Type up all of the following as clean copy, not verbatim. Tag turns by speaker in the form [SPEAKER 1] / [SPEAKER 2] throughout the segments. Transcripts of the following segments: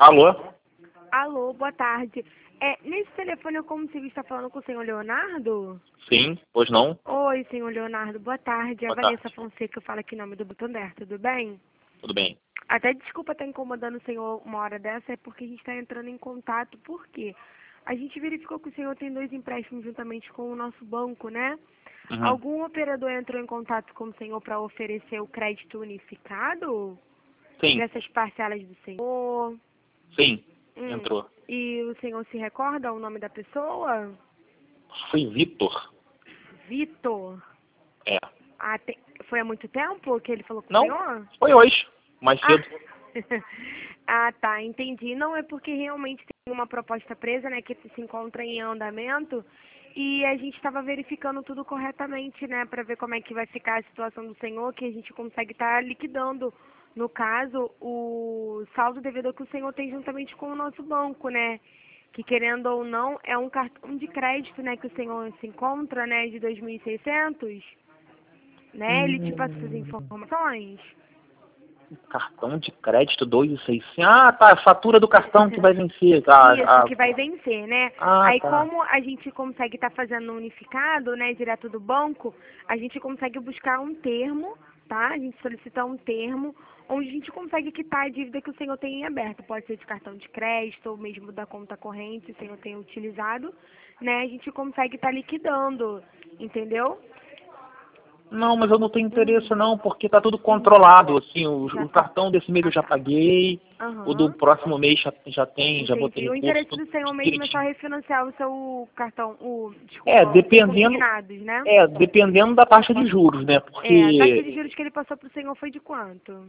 [SPEAKER 1] Alô?
[SPEAKER 2] Alô, boa tarde. Nesse telefone eu consigo estar falando com o senhor Leonardo?
[SPEAKER 1] Sim, pois não?
[SPEAKER 2] Oi, senhor Leonardo, boa tarde. É a
[SPEAKER 1] Boa
[SPEAKER 2] Vanessa
[SPEAKER 1] tarde.
[SPEAKER 2] Fonseca, eu falo aqui em nome do Butonder, tudo bem?
[SPEAKER 1] Tudo bem.
[SPEAKER 2] Até desculpa estar incomodando o senhor uma hora dessa, é porque a gente está entrando em contato, por quê? A gente verificou que o senhor tem 2 empréstimos juntamente com o nosso banco, né?
[SPEAKER 1] Uhum.
[SPEAKER 2] Algum operador entrou em contato com o senhor para oferecer o crédito unificado
[SPEAKER 1] Sim,
[SPEAKER 2] dessas parcelas do senhor?
[SPEAKER 1] sim,
[SPEAKER 2] Hum.
[SPEAKER 1] entrou.
[SPEAKER 2] E o senhor se recorda o nome da pessoa?
[SPEAKER 1] Foi Vitor.
[SPEAKER 2] Vitor.
[SPEAKER 1] É.
[SPEAKER 2] Ah, foi há muito tempo que ele falou com o
[SPEAKER 1] Não,
[SPEAKER 2] senhor?
[SPEAKER 1] foi hoje, mais
[SPEAKER 2] Ah.
[SPEAKER 1] cedo.
[SPEAKER 2] Ah, tá, entendi. Não, é porque realmente tem uma proposta presa, né, que se encontra em andamento e a gente estava verificando tudo corretamente, né, para ver como é que vai ficar a situação do senhor, que a gente consegue estar liquidando, no caso, o saldo devido ao que o senhor tem juntamente com o nosso banco, né, que querendo ou não é um cartão de crédito, né, que o senhor se encontra, né, de 2.600, né, ele te passa essas informações.
[SPEAKER 1] Cartão de crédito 2.600. Ah, tá, a fatura do cartão que vai vencer.
[SPEAKER 2] Isso, que vai vencer, né? Aí
[SPEAKER 1] Tá.
[SPEAKER 2] como a gente consegue estar fazendo unificado, né, direto do banco, a gente consegue buscar um termo, tá? A gente solicita um termo onde a gente consegue quitar a dívida que o senhor tem em aberto. Pode ser de cartão de crédito ou mesmo da conta corrente, se o senhor tem utilizado, né? A gente consegue estar liquidando, entendeu?
[SPEAKER 1] Não, mas eu não tenho interesse não, porque tá tudo controlado, assim,
[SPEAKER 2] Já
[SPEAKER 1] o
[SPEAKER 2] tá.
[SPEAKER 1] cartão desse mês
[SPEAKER 2] Ah,
[SPEAKER 1] eu já
[SPEAKER 2] tá.
[SPEAKER 1] paguei, o do
[SPEAKER 2] Aham.
[SPEAKER 1] próximo mês já tem, já botei
[SPEAKER 2] Entendi. O
[SPEAKER 1] recurso,
[SPEAKER 2] interesse
[SPEAKER 1] tudo
[SPEAKER 2] do senhor mesmo é só
[SPEAKER 1] direitinho.
[SPEAKER 2] refinanciar o seu cartão,
[SPEAKER 1] É,
[SPEAKER 2] desculpa, os seus
[SPEAKER 1] dependendo,
[SPEAKER 2] consignados, né?
[SPEAKER 1] dependendo da taxa de juros, né?
[SPEAKER 2] A taxa
[SPEAKER 1] Porque
[SPEAKER 2] de juros que ele passou pro senhor foi de quanto?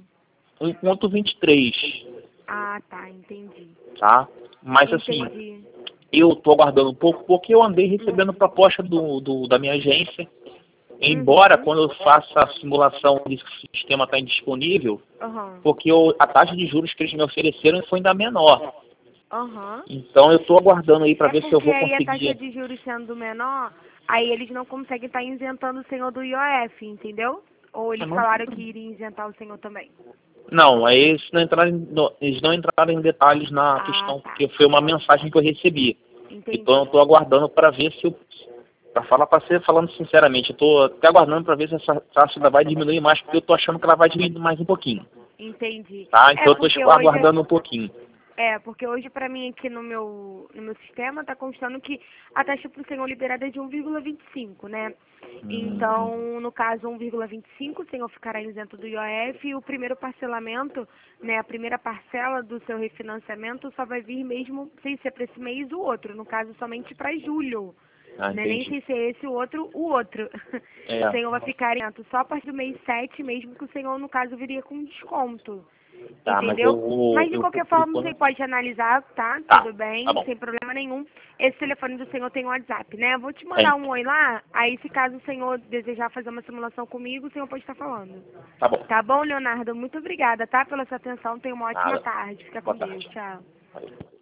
[SPEAKER 1] 1,23,
[SPEAKER 2] Ah, tá, entendi.
[SPEAKER 1] tá? Mas assim,
[SPEAKER 2] Entendi.
[SPEAKER 1] eu tô aguardando um pouco porque eu andei recebendo
[SPEAKER 2] Uhum.
[SPEAKER 1] proposta da minha agência. Embora
[SPEAKER 2] Uhum.
[SPEAKER 1] quando eu faça a simulação desse sistema está indisponível,
[SPEAKER 2] Aham.
[SPEAKER 1] porque a taxa de juros que eles me ofereceram foi ainda menor.
[SPEAKER 2] Aham.
[SPEAKER 1] Então eu estou aguardando aí para
[SPEAKER 2] É
[SPEAKER 1] ver se eu
[SPEAKER 2] porque
[SPEAKER 1] vou
[SPEAKER 2] aí a taxa
[SPEAKER 1] conseguir.
[SPEAKER 2] de juros sendo menor, aí eles não conseguem estar isentando o senhor do IOF, entendeu? Ou
[SPEAKER 1] Ah,
[SPEAKER 2] eles
[SPEAKER 1] não,
[SPEAKER 2] falaram que iriam isentar o senhor também.
[SPEAKER 1] não, aí eles não entraram em detalhes na
[SPEAKER 2] Ah,
[SPEAKER 1] questão,
[SPEAKER 2] tá.
[SPEAKER 1] porque foi uma mensagem que eu recebi. Então eu
[SPEAKER 2] Entendi.
[SPEAKER 1] estou aguardando para ver se eu. Para ser falando sinceramente, eu estou até aguardando para ver se essa taxa ainda vai diminuir mais, porque eu estou achando que ela vai diminuir mais um pouquinho.
[SPEAKER 2] Entendi.
[SPEAKER 1] Tá?
[SPEAKER 2] É
[SPEAKER 1] Então eu
[SPEAKER 2] porque
[SPEAKER 1] estou
[SPEAKER 2] hoje
[SPEAKER 1] aguardando um pouquinho.
[SPEAKER 2] Porque hoje para mim aqui no meu sistema está constando que a taxa para o senhor liberada é de 1,25, né? Então, no caso 1,25, o senhor ficará isento do IOF e o primeiro parcelamento, né, a primeira parcela do seu refinanciamento só vai vir mesmo sem ser para esse mês o outro, no caso somente para julho.
[SPEAKER 1] Ah,
[SPEAKER 2] Né? Nem
[SPEAKER 1] entendi.
[SPEAKER 2] sei se é esse o outro. O
[SPEAKER 1] É,
[SPEAKER 2] senhor vai ficar isento só a partir do mês 7 mesmo que o senhor, no caso, viria com desconto.
[SPEAKER 1] tá, mas eu
[SPEAKER 2] Entendeu?
[SPEAKER 1] vou,
[SPEAKER 2] Mas de
[SPEAKER 1] eu vou
[SPEAKER 2] qualquer
[SPEAKER 1] por
[SPEAKER 2] forma você
[SPEAKER 1] enquanto.
[SPEAKER 2] pode analisar, tá?
[SPEAKER 1] Tá,
[SPEAKER 2] Tudo
[SPEAKER 1] tá
[SPEAKER 2] bem,
[SPEAKER 1] bom.
[SPEAKER 2] sem problema nenhum. Esse telefone do senhor tem WhatsApp, né? Eu vou te mandar
[SPEAKER 1] Tem.
[SPEAKER 2] um oi lá, aí se caso o senhor desejar fazer uma simulação comigo, o senhor pode estar falando.
[SPEAKER 1] Tá bom.
[SPEAKER 2] Tá bom, Leonardo? Muito obrigada, tá? Pela sua atenção. Tenha uma ótima
[SPEAKER 1] Nada.
[SPEAKER 2] tarde. Fica
[SPEAKER 1] Boa
[SPEAKER 2] com Deus.
[SPEAKER 1] tarde.
[SPEAKER 2] Tchau.
[SPEAKER 1] Valeu.